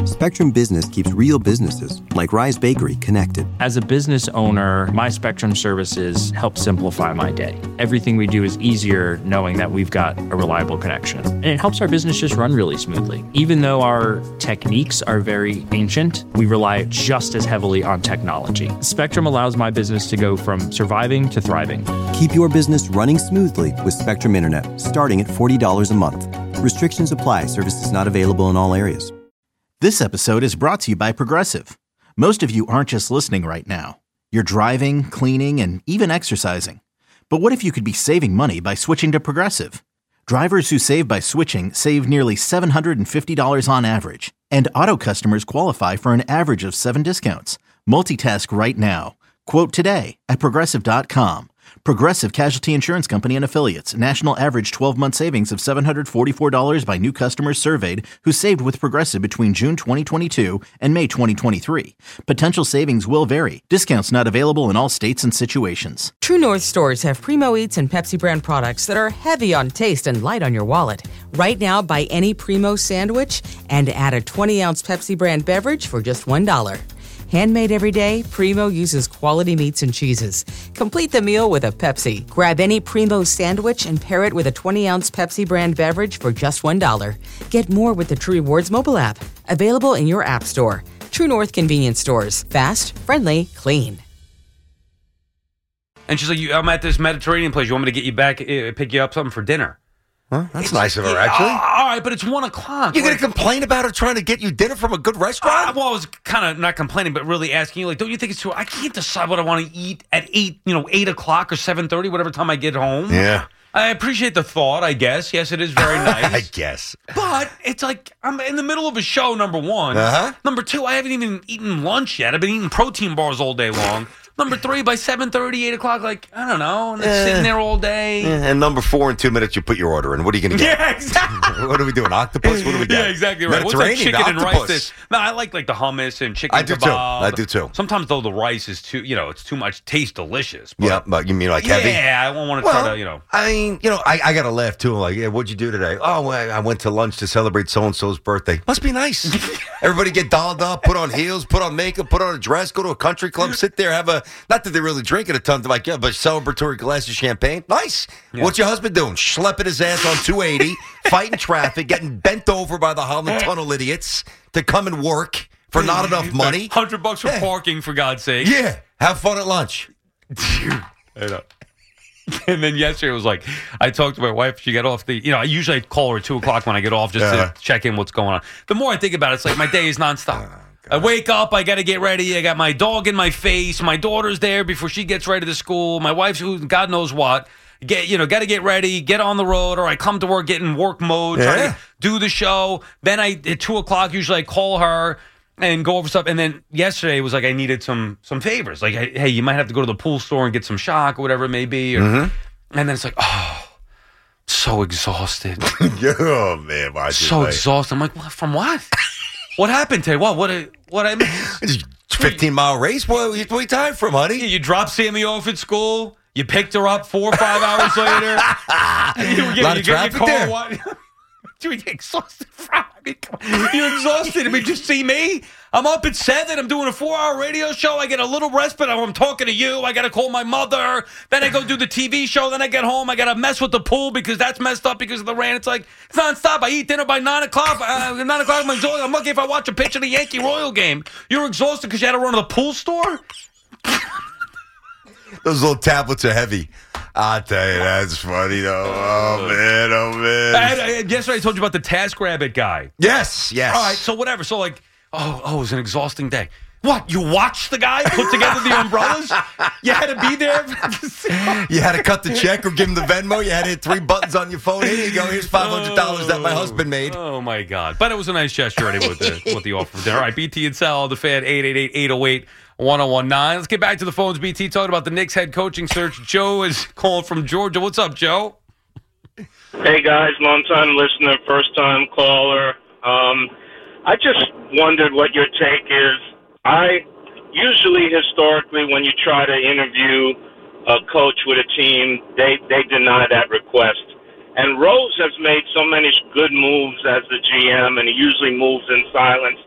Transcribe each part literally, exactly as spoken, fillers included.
Spectrum Business keeps real businesses, like Rise Bakery, connected. As a business owner, my Spectrum services help simplify my day. Everything we do is easier knowing that we've got a reliable connection. And it helps our business just run really smoothly. Even though our techniques are very ancient, we rely just as heavily on technology. Spectrum allows my business to go from surviving to thriving. Keep your business running smoothly with Spectrum Internet, starting at forty dollars a month. Restrictions apply. Services not available in all areas. This episode is brought to you by Progressive. Most of you aren't just listening right now. You're driving, cleaning, and even exercising. But what if you could be saving money by switching to Progressive? Drivers who save by switching save nearly seven hundred fifty dollars on average. And auto customers qualify for an average of seven discounts. Multitask right now. Quote today at Progressive dot com. Progressive Casualty Insurance Company and Affiliates. National average twelve-month savings of seven hundred forty-four dollars by new customers surveyed who saved with Progressive between June twenty twenty-two and May twenty twenty-three. Potential savings will vary. Discounts not available in all states and situations. True North stores have Primo Eats and Pepsi brand products that are heavy on taste and light on your wallet. Right now, buy any Primo sandwich and add a twenty-ounce Pepsi brand beverage for just one dollar. Handmade every day, Primo uses quality meats and cheeses. Complete the meal with a Pepsi. Grab any Primo sandwich and pair it with a twenty-ounce Pepsi brand beverage for just one dollar. Get more with the True Rewards mobile app. Available in your app store. True North convenience stores. Fast, friendly, clean. And she's like, I'm at this Mediterranean place. You want me to get you back, uh, pick you up something for dinner? Huh? That's It's- nice of her, actually. Uh, all right, but it's one o'clock. You're like, going to complain about her trying to get you dinner from a good restaurant? Uh, well, I was kind of not complaining, but really asking you, like, don't you think it's too? I can't decide what I want to eat at eight, you know, eight o'clock or seven thirty, whatever time I get home. Yeah. I appreciate the thought. I guess yes, it is very nice. I guess. But it's like I'm in the middle of a show. Number one. Uh-huh. Number two, I haven't even eaten lunch yet. I've been eating protein bars all day long. Number three, by seven thirty, eight o'clock, like, I don't know, and it's Eh. sitting there all day. And number four, in two minutes, you put your order in. What are you going to get? Yeah, exactly. What are we doing? Octopus? What do we get? Yeah, exactly right. What's that Mediterranean chicken and rice? octopus. Dish? No, I like like the hummus and chicken I do kebab. too. I do too. Sometimes though the rice is too, you know, it's too much. Tastes delicious. But Yeah, but you mean like heavy? yeah, I don't want to Well, try to, you know. I mean, you know, I, I got to laugh too. Like, yeah, what'd you do today? Oh, well, I went to lunch to celebrate so-and-so's birthday. Must be nice. Everybody get dolled up, put on heels, put on makeup, put on a dress, go to a country club, sit there, have a, not that they really drink it a ton, like, yeah, but celebratory glass of champagne. Nice. Yeah. What's your husband doing? Schlepping his ass on two eighty, fighting traffic, getting bent over by the Holland Tunnel idiots to come and work for not enough money. Hundred bucks for Yeah. parking, for God's sake. Yeah. Have fun at lunch. I know. And then yesterday it was like, I talked to my wife. She got off the, you know, I usually call her at two o'clock when I get off just Yeah. to check in what's going on. The more I think about it, it's like my day is nonstop. I wake up, I got to get ready. I got my dog in my face. My daughter's there before she gets ready to school. My wife's who God knows what. Get you know, got to get ready, get on the road, or I come to work, get in work mode, try Yeah. to do the show. Then I at two o'clock usually I call her and go over stuff. And then yesterday it was like I needed some some favors. Like, hey, you might have to go to the pool store and get some shock or whatever it may be. Or, Mm-hmm. And then it's like, oh, so exhausted. Oh, man. Why so exhausted. I'm like, what, from what? What happened today? What? What? What I missed? fifteen-mile race? What, what are you tired from, honey? You dropped Sammy off at school. You picked her up four or five hours later. you, A lot of traffic there. Wa- Dude, you're exhausted from. I mean, come on. You're exhausted. I mean, just see me. I'm up at seven. I'm doing a four-hour radio show. I get a little respite. I'm talking to you. I got to call my mother. Then I go do the T V show. Then I get home. I got to mess with the pool because that's messed up because of the rain. It's like, it's nonstop. I eat dinner by nine o'clock. Uh, nine o'clock, I'm exhausted. I'm lucky if I watch a pitch of the Yankee Royal game. You're exhausted because you had to run to the pool store? Those little tablets are heavy. I'll tell you, that's funny, though. Oh, man, oh, man. I had, I had, yesterday I told you about the TaskRabbit guy. Yes, yes. All right, so whatever. So like, oh, oh, it was an exhausting day. What? You watched the guy put together the umbrellas? You had to be there? You had to cut the check or give him the Venmo. You had to hit three buttons on your phone. Here you go. Here's five hundred dollars that my husband made. Oh, my God. But it was a nice gesture anyway with the, with the offer of dinner. All right, B T and Sal, the fan, eight eight eight, eight oh eight, one oh one nine. Let's get back to the phones, B T, talking about the Knicks head coaching search. Joe is calling from Georgia. What's up, Joe? Hey, guys, long-time listener, first-time caller. Um, I just wondered what your take is. I usually, historically, when you try to interview a coach with a team, they, they deny that request. And Rose has made so many good moves as the G M, and he usually moves in silence.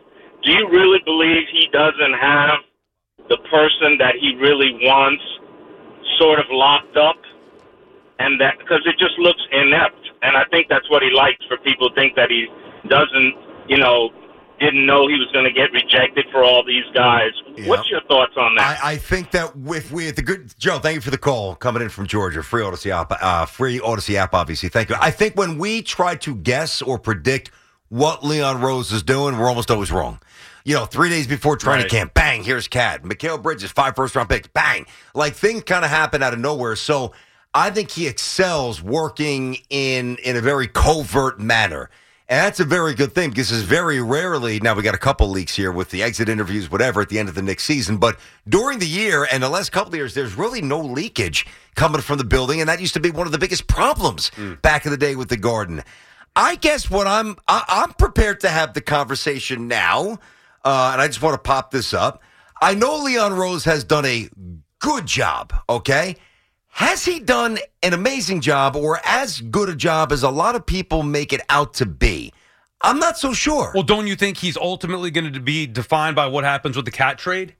do you really believe he doesn't have the person that he really wants sort of locked up? And that, because it just looks inept. And I think that's what he likes, for people to think that he doesn't, you know, didn't know he was going to get rejected for all these guys. Yep. What's your thoughts on that? I, I think that if we, the good Joe, thank you for the call coming in from Georgia. Free Odyssey app, uh, free Odyssey app, obviously. Thank you. I think when we try to guess or predict what Leon Rose is doing, we're almost always wrong. You know, three days before training right. camp, bang, here's Cat. Mikal Bridges, five first-round picks, bang. Like, things kind of happen out of nowhere. So I think he excels working in in a very covert manner. And that's a very good thing, because it's very rarely, now we got a couple leaks here with the exit interviews, whatever, at the end of the Knicks season, but during the year and the last couple of years, there's really no leakage coming from the building, and that used to be one of the biggest problems mm. back in the day with the Garden. I guess what I'm, I, I'm prepared to have the conversation now, uh, and I just want to pop this up. I know Leon Rose has done a good job, okay? Has he done an amazing job, or as good a job as a lot of people make it out to be? I'm not so sure. Well, don't you think he's ultimately going to be defined by what happens with the Cat trade?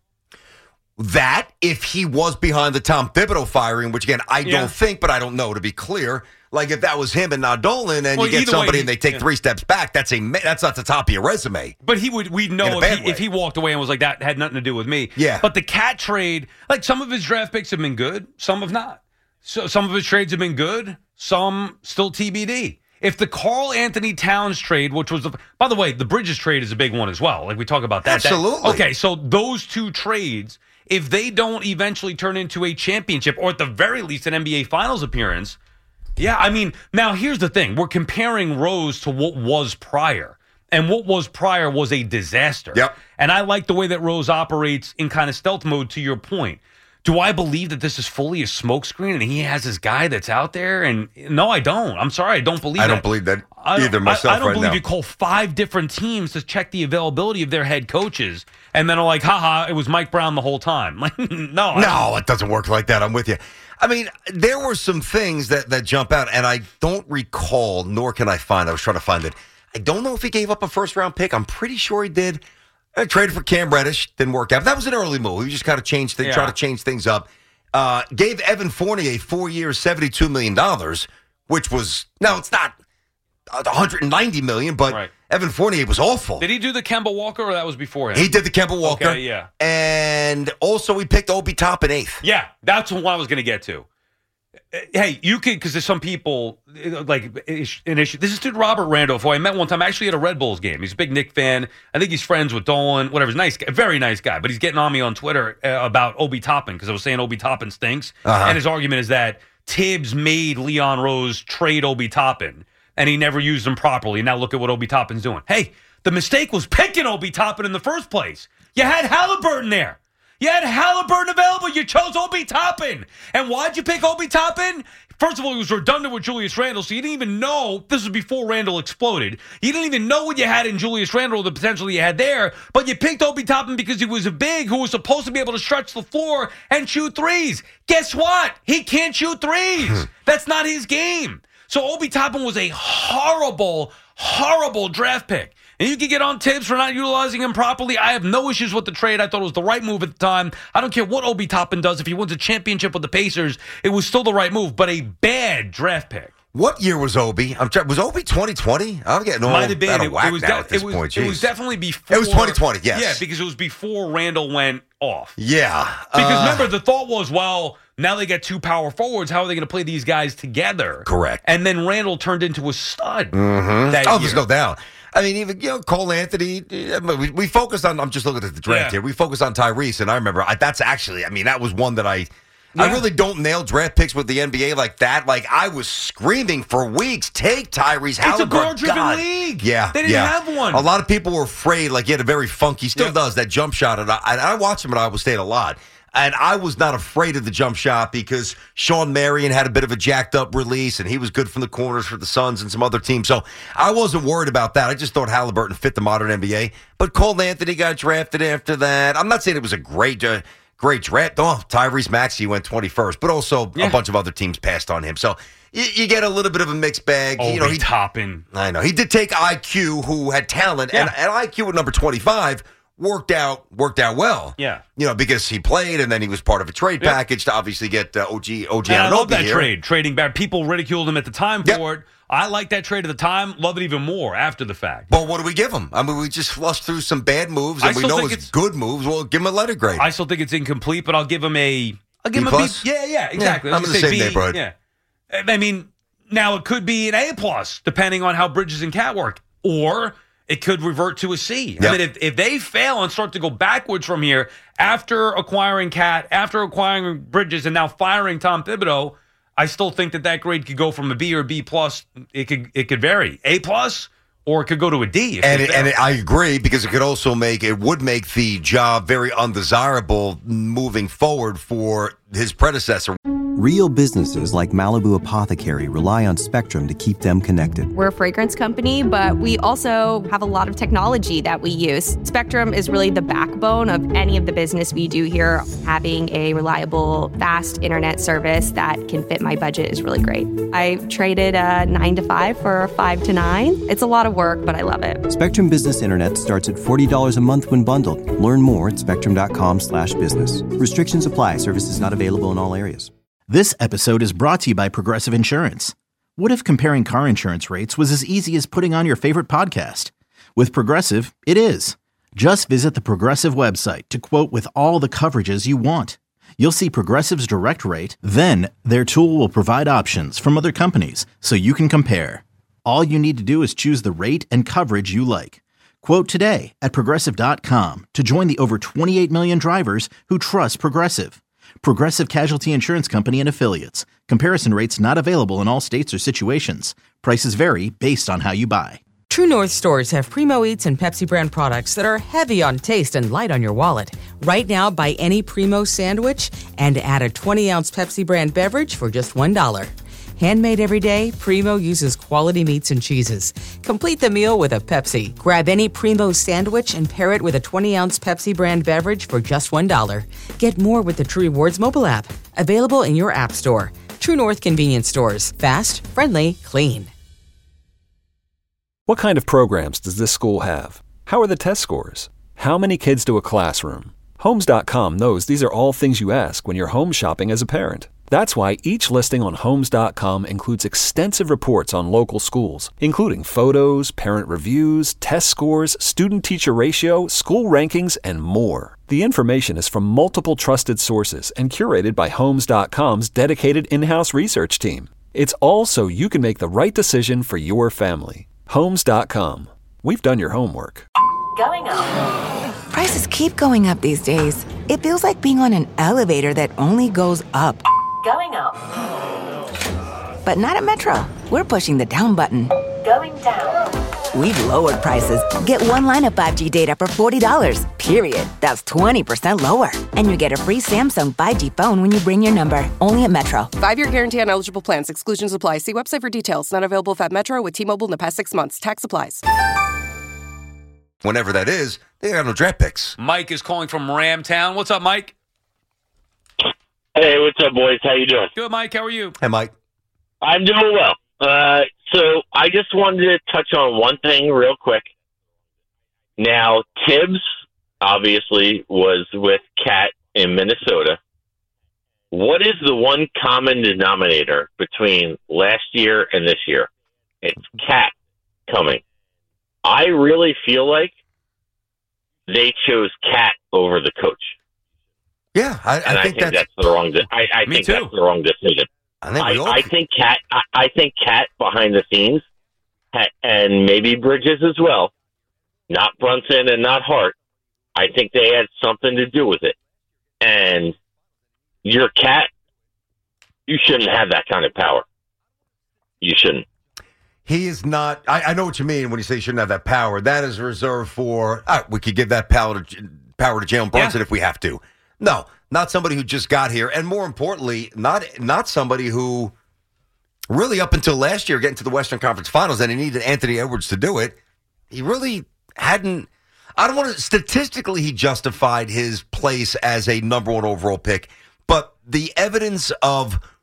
That, if he was behind the Tom Thibodeau firing, which, again, I Yeah. don't think, but I don't know, to be clear. Like, if that was him and not Dolan, and Well, you get either somebody way, and they take yeah. three steps back, that's a that's not the top of your resume. But he would, we'd In know a if bad he, way. if he walked away and was like, that had nothing to do with me. Yeah. But the Cat trade, like, some of his draft picks have been good, some have not. So some of his trades have been good, some still T B D. If the Karl Anthony Towns trade, which was the, by the way, the Bridges trade is a big one as well. Like, we talk about that. Absolutely. That, okay, so those two trades, if they don't eventually turn into a championship, or at the very least an N B A Finals appearance, yeah, I mean, now here's the thing. We're comparing Rose to what was prior. And what was prior was a disaster. Yep. And I like the way that Rose operates in kind of stealth mode, to your point. Do I believe that this is fully a smokescreen and he has this guy that's out there? And no, I don't. I'm sorry, I don't believe I that. don't believe that I don't- either myself I, I don't right believe now. you call five different teams to check the availability of their head coaches and then are like, haha, it was Mike Brown the whole time. Like, no. I don't- No, it doesn't work like that. I'm with you. I mean, there were some things that, that jump out, and I don't recall, nor can I find. I was trying to find it. I don't know if he gave up a first-round pick. I'm pretty sure he did. I traded for Cam Reddish. Didn't work out. That was an early move. He just kind of changed things, Yeah. try to change things up. Uh, gave Evan Fournier four years, seventy-two million dollars, which was, now it's not one hundred ninety million dollars, but Right. Evan Fournier was awful. Did he do the Kemba Walker, or that was before him? He did the Kemba Walker. Okay, yeah. And also we picked Obi Toppin eighth. Yeah, that's what I was going to get to. Uh, Hey, you can, because there's some people, uh, like, ish- an issue. This is dude Robert Randolph, who I met one time actually at a Red Bulls game. He's a big Knick fan. I think he's friends with Dolan, whatever. He's a nice guy, very nice guy. But he's getting on me on Twitter uh, about Obi Toppin, because I was saying Obi Toppin stinks. Uh-huh. And his argument is that Tibbs made Leon Rose trade Obi Toppin, and he never used him properly. Now look at what Obi Toppin's doing. Hey, the mistake was picking Obi Toppin in the first place. You had Halliburton there. You had Halliburton available. You chose Obi Toppin. And why'd you pick Obi Toppin? First of all, he was redundant with Julius Randle, so you didn't even know. This was before Randle exploded. You didn't even know what you had in Julius Randle, the potential you had there. But you picked Obi Toppin because he was a big who was supposed to be able to stretch the floor and shoot threes. Guess what? He can't shoot threes. That's not his game. So Obi Toppin was a horrible, horrible draft pick. And you can get on Tibbs for not utilizing him properly. I have no issues with the trade. I thought it was the right move at the time. I don't care what Obi Toppin does. If he wins a championship with the Pacers, it was still the right move, but a bad draft pick. What year was Obi? I'm trying, was Obi twenty twenty? I'm getting all Might have been. out of It, whack it was now de- at this it was, point. it was Jeez. definitely before. It was twenty twenty, yes. Yeah, because it was before Randall went off. Yeah. Because uh, remember, the thought was, well, now they get two power forwards. How are they going to play these guys together? Correct. And then Randall turned into a stud. Mm-hmm. That Oh, year. there's no doubt. I mean, even, you know, Cole Anthony, uh, we, we focused on, I'm just looking at the draft Yeah. here. We focused on Tyrese, and I remember I, that's actually, I mean, that was one that I, I Yeah. really don't nail draft picks with the N B A like that. Like, I was screaming for weeks, take Tyrese Halliburton. It's a girl-driven God. league. Yeah. They didn't yeah. have one. A lot of people were afraid, like, he had a very funky, still Yep. does, that jump shot. And I, and I watched him at Iowa State a lot. And I was not afraid of the jump shot because Sean Marion had a bit of a jacked up release and he was good from the corners for the Suns and some other teams. So I wasn't worried about that. I just thought Halliburton fit the modern N B A. But Cole Anthony got drafted after that. I'm not saying it was a great uh, great draft. Oh, Tyrese Maxey went twenty-first, but also Yeah. a bunch of other teams passed on him. So you, you get a little bit of a mixed bag. Obi you know, he, Toppin. I know. He did take I Q, who had talent, Yeah. and, and I Q at number twenty-five worked out worked out well. Yeah. You know, because he played, and then he was part of a trade Yep. package to obviously get uh, O G O G Yeah, I love Anunoby that here. trade. Trading back. People ridiculed him at the time Yep. for it. I like that trade at the time. Love it even more after the fact. But what do we give him? I mean, we just flushed through some bad moves, I and we still know think it's it's- good moves. Well, give him a letter grade. I still think it's incomplete, but I'll give him a. I'll give B him a B. plus? Yeah, yeah, exactly. Yeah, I I'm was in the gonna same say B, neighborhood. Yeah, I mean, now it could be an A plus depending on how Bridges and Cat work, or it could revert to a C. I Yep. mean, if if they fail and start to go backwards from here after acquiring Cat, after acquiring Bridges, and now firing Tom Thibodeau, I still think that that grade could go from a B or a B plus. It could it could vary, A plus, or it could go to a D. If And they it, fail. and it, I agree, because it could also make it would make the job very undesirable moving forward for his predecessor. Real businesses like Malibu Apothecary rely on Spectrum to keep them connected. We're a fragrance company, but we also have a lot of technology that we use. Spectrum is really the backbone of any of the business we do here. Having a reliable, fast internet service that can fit my budget is really great. I traded a nine to five for a five to nine. It's a lot of work, but I love it. Spectrum Business Internet starts at forty dollars a month when bundled. Learn more at spectrum.com slash business. Restrictions apply. Services not available in all areas. This episode is brought to you by Progressive Insurance. What if comparing car insurance rates was as easy as putting on your favorite podcast? With Progressive, it is. Just visit the Progressive website to quote with all the coverages you want. You'll see Progressive's direct rate, then their tool will provide options from other companies so you can compare. All you need to do is choose the rate and coverage you like. Quote today at progressive dot com to join the over twenty-eight million drivers who trust Progressive. Progressive Casualty Insurance Company and Affiliates. Comparison rates not available in all states or situations. Prices vary based on how you buy. True North stores have Primo Eats and Pepsi brand products that are heavy on taste and light on your wallet. Right now, buy any Primo sandwich and add a twenty ounce Pepsi brand beverage for just one dollar. Handmade every day, Primo uses quality meats and cheeses. Complete the meal with a Pepsi. Grab any Primo sandwich and pair it with a twenty ounce Pepsi brand beverage for just one dollar. Get more with the True Rewards mobile app. Available in your app store. True North convenience stores. Fast, friendly, clean. What kind of programs does this school have? How are the test scores? How many kids do a classroom? Homes dot com knows these are all things you ask when you're home shopping as a parent. That's why each listing on Homes dot com includes extensive reports on local schools, including photos, parent reviews, test scores, student-teacher ratio, school rankings, and more. The information is from multiple trusted sources and curated by Homes dot com's dedicated in-house research team. It's all so you can make the right decision for your family. Homes dot com. We've done your homework. Going up. Prices keep going up these days. It feels like being on an elevator that only goes up. Going up. But not at Metro. We're pushing the down button. Going down. We've lowered prices. Get one line of five G data for forty dollars, period. That's twenty percent lower. And you get a free Samsung five G phone when you bring your number. Only at Metro. Five-year guarantee on eligible plans. Exclusions apply. See website for details. Not available if at Metro with T-Mobile in the past six months. Tax applies. Whenever that is, they got no draft picks. Mike is calling from Ramtown. What's up, Mike? Hey, what's up, boys? How you doing? Good, Mike. How are you? Hey, Mike. I'm doing well. Uh, so I just wanted to touch on one thing real quick. Now, Tibbs obviously was with Cat in Minnesota. What is the one common denominator between last year and this year? It's Cat coming. I really feel like they chose Cat over the coach. Yeah, I, I, and I think, think that's, that's the wrong. De- I, I Me think too. that's the wrong decision. I think we all. I, I think Cat. I, I think Cat behind the scenes, ha- and maybe Bridges as well. Not Brunson and not Hart. I think they had something to do with it. And your Cat, you shouldn't have that kind of power. You shouldn't. He is not. I, I know what you mean when you say you shouldn't have that power. That is reserved for. All right, we could give that power to power to Jalen Brunson Yeah. if we have to. No, not somebody who just got here, and more importantly, not not somebody who really up until last year getting to the Western Conference Finals, and he needed Anthony Edwards to do it. He really hadn't. I don't want to. Statistically, he justified his place as a number one overall pick, but the evidence of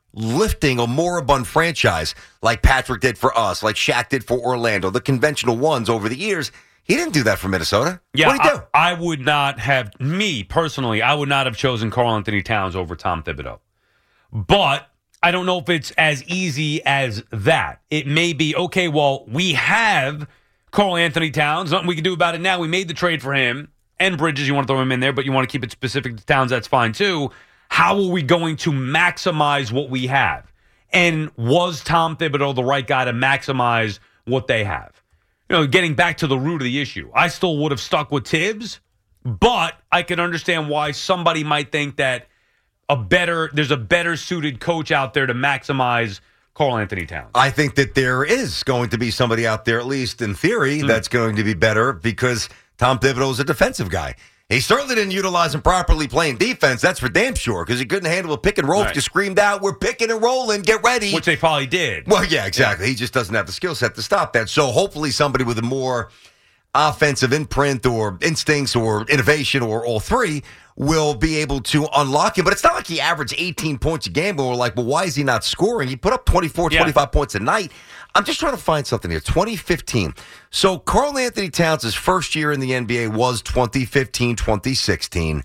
lifting a moribund franchise like Patrick did for us, like Shaq did for Orlando, the conventional ones over the years. He didn't do that for Minnesota. Yeah, what did he do? I, I would not have, me personally, I would not have chosen Karl Anthony Towns over Tom Thibodeau. But I don't know if it's as easy as that. It may be, okay, well, we have Karl Anthony Towns. Nothing we can do about it now. We made the trade for him and Bridges. You want to throw him in there, but you want to keep it specific to Towns. That's fine, too. How are we going to maximize what we have? And was Tom Thibodeau the right guy to maximize what they have? You know, getting back to the root of the issue, I still would have stuck with Tibbs, but I can understand why somebody might think that a better there's a better suited coach out there to maximize Karl Anthony Towns. I think that there is going to be somebody out there, at least in theory, mm. that's going to be better because Tom Thibodeau is a defensive guy. He certainly didn't utilize him properly playing defense. That's for damn sure because he couldn't handle a pick and roll. Right. Just screamed out, "We're picking and rolling. Get ready," which they probably did. Well, yeah, exactly. Yeah. He just doesn't have the skill set to stop that. So hopefully, somebody with a more offensive imprint or instincts or innovation or all three will be able to unlock him. But it's not like he averaged eighteen points a game, but we're like, well, why is he not scoring? He put up twenty-four, yeah. twenty-five points a night. I'm just trying to find something here. twenty fifteen. So Karl Anthony Towns' first year in the N B A was twenty fifteen, twenty sixteen.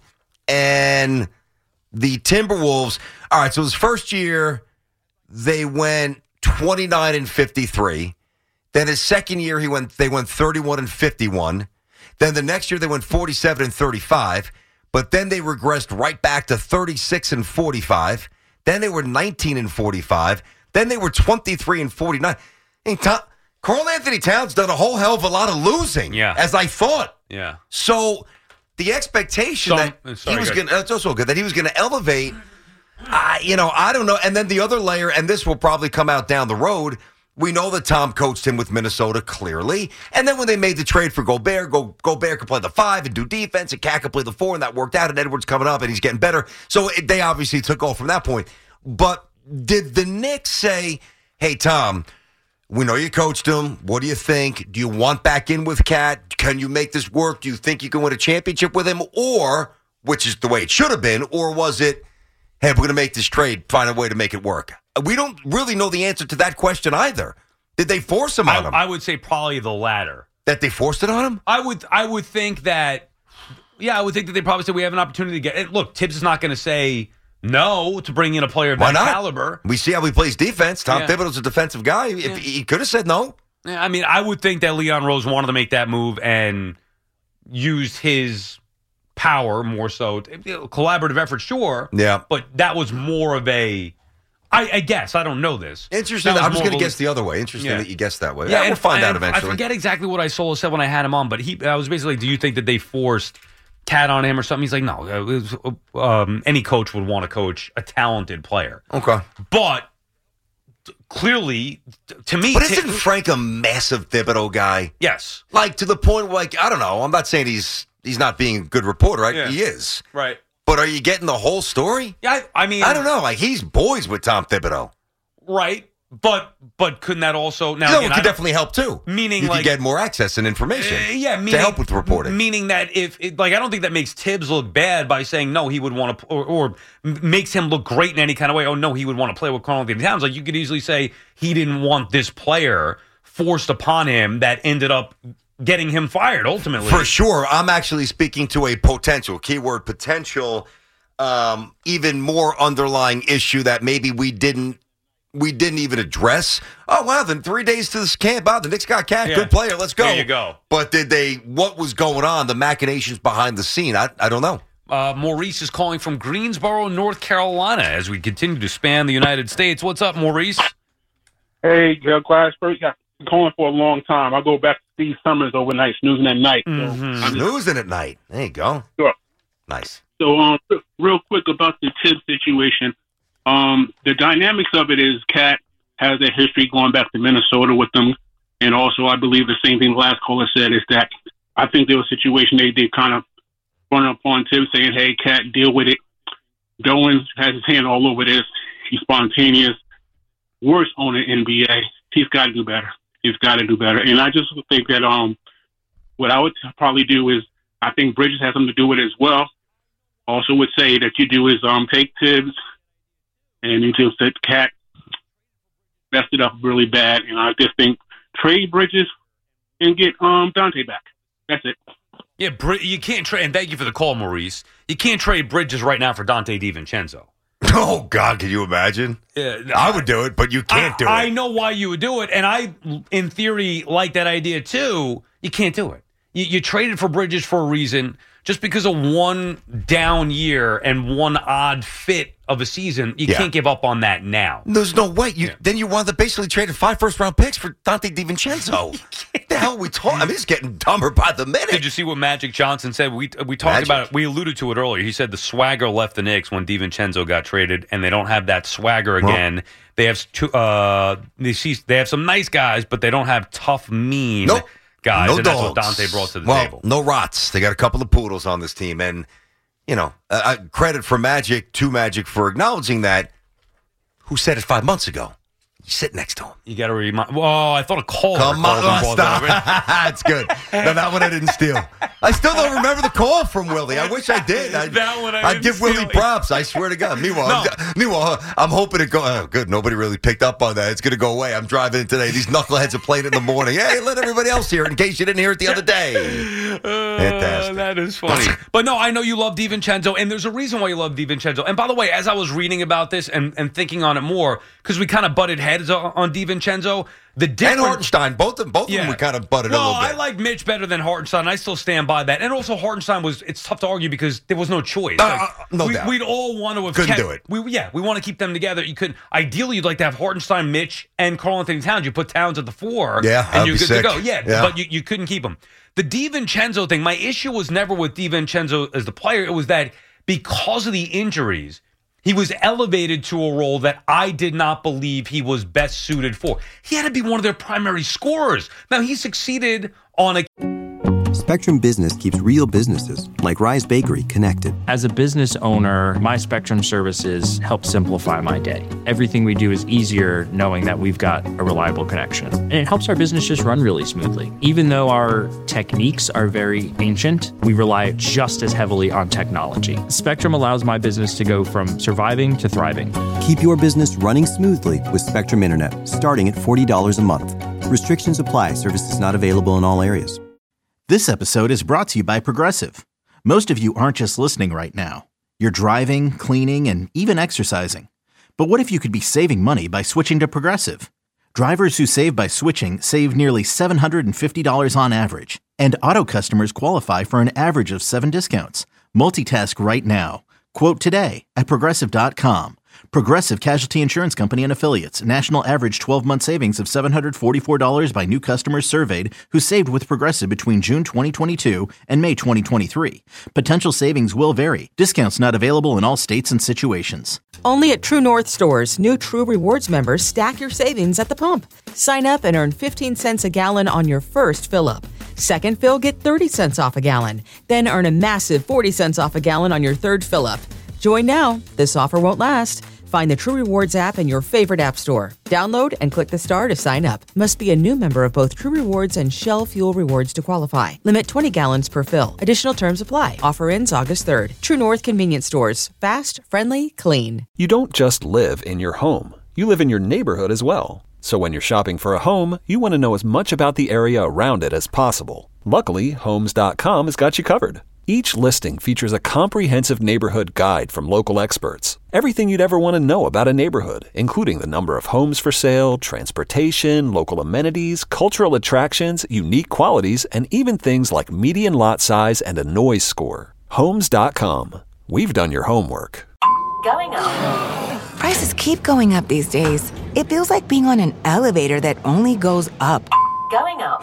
And the Timberwolves, all right, so his first year, they went twenty-nine and fifty-three. Then his second year, he went they went thirty-one and fifty-one. Then the next year, they went forty-seven and thirty-five. But then they regressed right back to thirty-six and forty-five. Then they were nineteen and forty-five. Then they were twenty-three and forty-nine. And Tom, Karl Anthony Towns done a whole hell of a lot of losing, yeah. as I thought. Yeah. So the expectation so, that sorry, he was going to, also good, that he was going to elevate, I, you know, I don't know. And then the other layer, and this will probably come out down the road, we know that Tom coached him with Minnesota clearly. And then when they made the trade for Gobert, Go, Gobert could play the five and do defense, and Cat could play the four, and that worked out, and Edwards coming up, and he's getting better. So it, they obviously took off from that point. But did the Knicks say, hey, Tom, we know you coached him. What do you think? Do you want back in with Cat? Can you make this work? Do you think you can win a championship with him? Or, which is the way it should have been, or was it, hey, we're going to make this trade, find a way to make it work? We don't really know the answer to that question either. Did they force him on I, him? I would say probably the latter. That they forced it on him? I would I would think that, yeah, I would think that they probably said we have an opportunity to get it. Look, Tibbs is not going to say no to bring in a player of Why that not? caliber. We see how he plays defense. Tom Yeah. Thibodeau's a defensive guy. If Yeah. he could have said no. Yeah, I mean, I would think that Leon Rose wanted to make that move and used his power more so. Collaborative effort, sure. Yeah. But that was more of a, I, I guess, I don't know this. Interesting. That was I'm just more going to of a- guess the other way. Interesting Yeah. that you guessed that way. Yeah, Yeah, we'll and- find out and eventually. I forget exactly what I Solo said when I had him on, but he, I was basically, do you think that they forced Cat on him or something? He's like, no. It was, um, any coach would want to coach a talented player. Okay. But clearly, t- to me, But t- isn't Frank a massive Thibodeau guy? yes, Like, to the point where, like, I don't know. I'm not saying he's he's not being a good reporter, right? Yeah. He is. right. But are you getting the whole story? Yeah, I, I mean, I don't know. Like, he's boys with Tom Thibodeau. right. But but couldn't that also now? No, again, it I could don't- definitely help, too. Meaning, you like- could get more access and information Uh, yeah, meaning, to help with reporting. Meaning that if, it, like, I don't think that makes Tibbs look bad by saying no, he would want to, or, or makes him look great in any kind of way. Oh no, he would want to play with Karl Anthony Towns. Like, you could easily say he didn't want this player forced upon him that ended up getting him fired ultimately. For sure. I'm actually speaking to a potential, keyword potential, um, even more underlying issue that maybe we didn't we didn't even address. Oh, wow, then three days to this camp. Oh, the Knicks got Cat. Yeah. Good player. Let's go. There you go. But did they, what was going on, the machinations behind the scene? I, I don't know. Uh, Maurice is calling from Greensboro, North Carolina, as we continue to span the United States. What's up, Maurice? Hey, Joe Glassberg. I've been calling for a long time. I go back to Steve Summers overnight, snoozing at night. So Mm-hmm. I'm just- Snoozing at night. There you go. Sure. Nice. So, um, real quick about the Tibbs situation. Um, the dynamics of it is Cat has a history going back to Minnesota with them. And also, I believe the same thing the last caller said is that I think there was a situation they did kind of run upon Tibbs saying, hey, Cat, deal with it. Dolan has his hand all over this. He's spontaneous. Worst owner in N B A. He's got to do better. He's got to do better. And I just think that um, what I would probably do is I think Bridges has something to do with it as well. Also would say that you do is um take Tibbs and it just that Cat messed it up really bad. And I just think trade Bridges and get um Dante back. That's it. Yeah, Br- you can't trade. And thank you for the call, Maurice. You can't trade Bridges right now for Dante DiVincenzo. Oh, God, can you imagine? Yeah, I would do it, but you can't I, do it. I know why you would do it, and I, in theory, like that idea too. You can't do it. You, you traded for Bridges for a reason. Just because of one down year and one odd fit of a season, you Yeah. can't give up on that now. There's no way. You, Yeah. Then you wound up basically trading five first-round picks for Dante DiVincenzo. What the hell are we talking? I mean, it's getting dumber by the minute. Did you see what Magic Johnson said? We we talked Magic. about it. We alluded to it earlier. He said the swagger left the Knicks when DiVincenzo got traded, and they don't have that swagger again. Well, they have two. Uh, they see they have some nice guys, but they don't have tough, mean Nope. guys. No and dogs. that's what Dante brought to the well, table. No rots. They got a couple of poodles on this team, and you know, uh, credit for Magic to Magic for acknowledging that. Who said it five months ago? You sit next to him. You got to remind. Oh, I thought a caller. Come on, called him, oh, stop. It's good. No, that one I didn't steal. I still don't remember the call from Willie. I wish I did. I, That one I I'd didn't give Willie steal. props. I swear to God. Meanwhile, No. I'm, meanwhile, I'm hoping it go. Oh, good. Nobody really picked up on that. It's going to go away. I'm driving in today. These knuckleheads are playing it in the morning. Hey, let everybody else hear it in case you didn't hear it the other day. Uh, Fantastic. that is funny. But no, I know you love DiVincenzo, and there's a reason why you love DiVincenzo. And by the way, as I was reading about this and, and thinking on it more, because we kind of butted heads on, on DiVincenzo, the And difference. Hartenstein, both of both Yeah. of them, we kind of butted well, a little bit. I like Mitch better than Hartenstein. I still stand by that. And also, Hartenstein was, it's tough to argue because there was no choice. Uh, Like, uh, no we, doubt. We'd all want to have Couldn't kept, do it. We, yeah, we want to keep them together. You couldn't. Ideally, you'd like to have Hartenstein, Mitch, and Karl Anthony Towns. You put Towns at the four, Yeah, and that'd you're be good sick. to go. Yeah, Yeah. but you, you couldn't keep them. The DiVincenzo thing, my issue was never with DiVincenzo as the player. It was that because of the injuries, he was elevated to a role that I did not believe he was best suited for. He had to be one of their primary scorers. Now, he succeeded on a... Spectrum Business keeps real businesses, like Rise Bakery, connected. As a business owner, my Spectrum services help simplify my day. Everything we do is easier knowing that we've got a reliable connection. And it helps our business just run really smoothly. Even though our techniques are very ancient, we rely just as heavily on technology. Spectrum allows my business to go from surviving to thriving. Keep your business running smoothly with Spectrum Internet, starting at forty dollars a month. Restrictions apply. Services not available in all areas. This episode is brought to you by Progressive. Most of you aren't just listening right now. You're driving, cleaning, and even exercising. But what if you could be saving money by switching to Progressive? Drivers who save by switching save nearly seven hundred fifty dollars on average. And auto customers qualify for an average of seven discounts. Multitask right now. Quote today at Progressive dot com. Progressive Casualty Insurance Company and Affiliates. National average twelve-month savings of seven hundred forty-four dollars by new customers surveyed who saved with Progressive between June twenty twenty-two and May twenty twenty-three. Potential savings will vary. Discounts not available in all states and situations. Only at True North stores, new True Rewards members stack your savings at the pump. Sign up and earn fifteen cents a gallon on your first fill-up. Second fill, get thirty cents off a gallon. Then earn a massive forty cents off a gallon on your third fill-up. Join now. This offer won't last. Find the True Rewards app in your favorite app store. Download and click the star to sign up. Must be a new member of both True Rewards and Shell Fuel Rewards to qualify. Limit twenty gallons per fill. Additional terms apply. Offer ends August third. True North Convenience Stores. Fast, friendly, clean. You don't just live in your home. You live in your neighborhood as well. So when you're shopping for a home, you want to know as much about the area around it as possible. Luckily, Homes dot com has got you covered. Each listing features a comprehensive neighborhood guide from local experts. Everything you'd ever want to know about a neighborhood, including the number of homes for sale, transportation, local amenities, cultural attractions, unique qualities, and even things like median lot size and a noise score. Homes dot com. We've done your homework. Going up. Prices keep going up these days. It feels like being on an elevator that only goes up. Going up.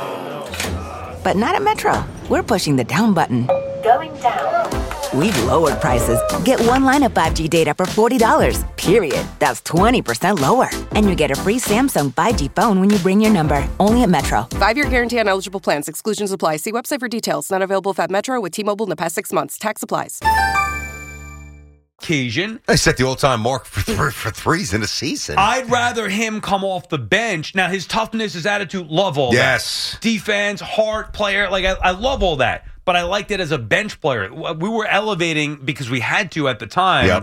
But not at Metro. We're pushing the down button. Going down. We've lowered prices. Get one line of five G data for forty dollars, period. That's twenty percent lower. And you get a free Samsung five G phone when you bring your number. Only at Metro. Five-year guarantee on eligible plans. Exclusions apply. See website for details. Not available if at Metro with T-Mobile in the past six months. Tax applies. Occasion. I set the all-time mark for, th- for threes in a season. I'd rather him come off the bench. Now, his toughness, his attitude, love all Yes. that. Defense, heart, player, like I, I love all that. But I liked it as a bench player. We were elevating because we had to at the time. Yep.